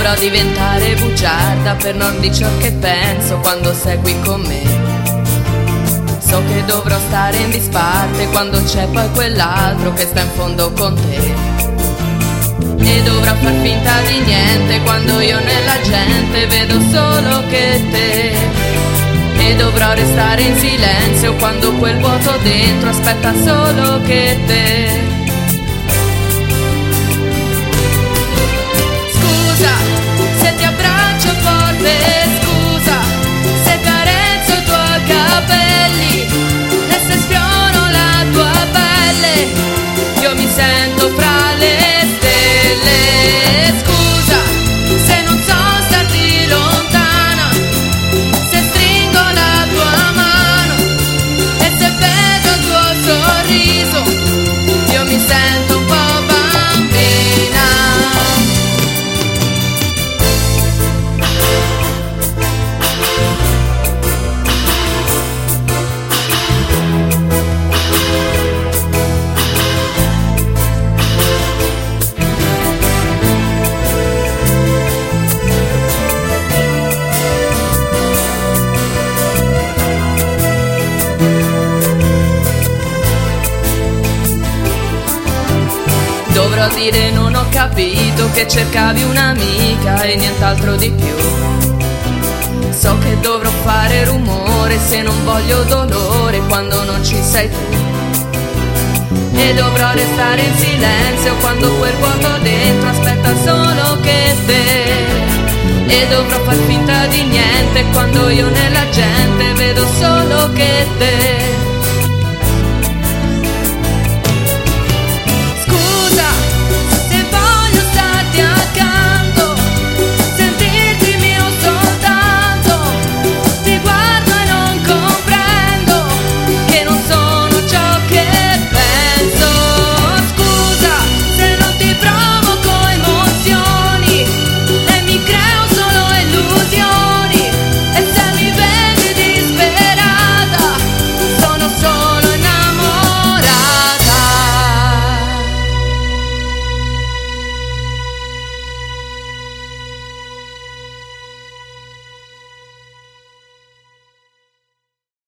Dovrò diventare bugiarda per non dir ciò che penso quando sei qui con me. So che dovrò stare in disparte quando c'è poi quell'altro che sta in fondo con te. E dovrò far finta di niente quando io nella gente vedo solo che te. E dovrò restare in silenzio quando quel vuoto dentro aspetta solo che te. Scusa se ti abbraccio forte, scusa se carezzo i tuoi capelli e se sfiono la tua pelle, io mi sento fra le stelle. Scusa se non so starti lontana, se stringo la tua mano e se vedo il tuo sorriso, io mi sento un po' bambina. Dovrò dire non ho capito che cercavi un'amica e nient'altro di più. So che dovrò fare rumore se non voglio dolore quando non ci sei tu. E dovrò restare in silenzio quando quel vuoto dentro aspetta solo che te. E dovrò far finta di niente quando io nella gente vedo solo che te.